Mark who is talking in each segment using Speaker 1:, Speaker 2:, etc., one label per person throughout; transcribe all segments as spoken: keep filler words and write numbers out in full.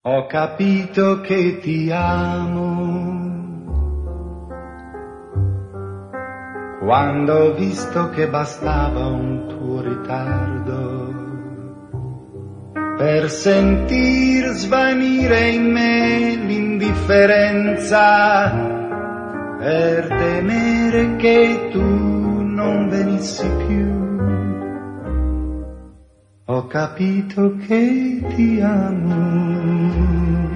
Speaker 1: Ho capito che ti amo quando ho visto che bastava un tuo ritardo per sentir svanire in me l'indifferenza, per temere che tu non venissi più. Ho capito che ti amo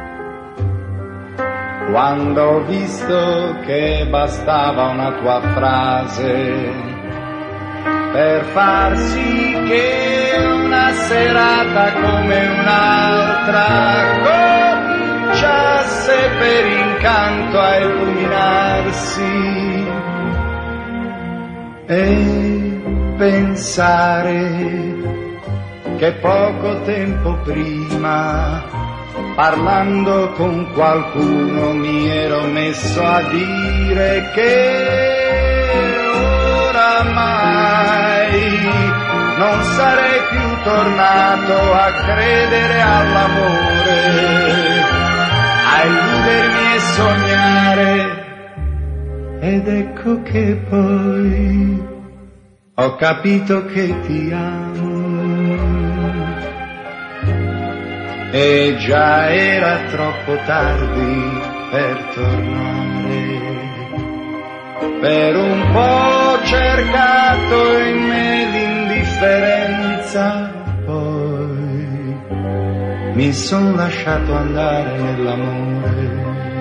Speaker 1: quando ho visto che bastava una tua frase per far sì che una serata come un'altra cominciasse per incanto a illuminarsi e pensare che poco tempo prima, parlando con qualcuno, mi ero messo a dire che oramai non sarei più tornato a credere all'amore, a illudermi e sognare. Ed ecco che poi ho capito che ti amo. E già era troppo tardi per tornare, per un po' cercato in me l'indifferenza, poi mi son lasciato andare nell'amore.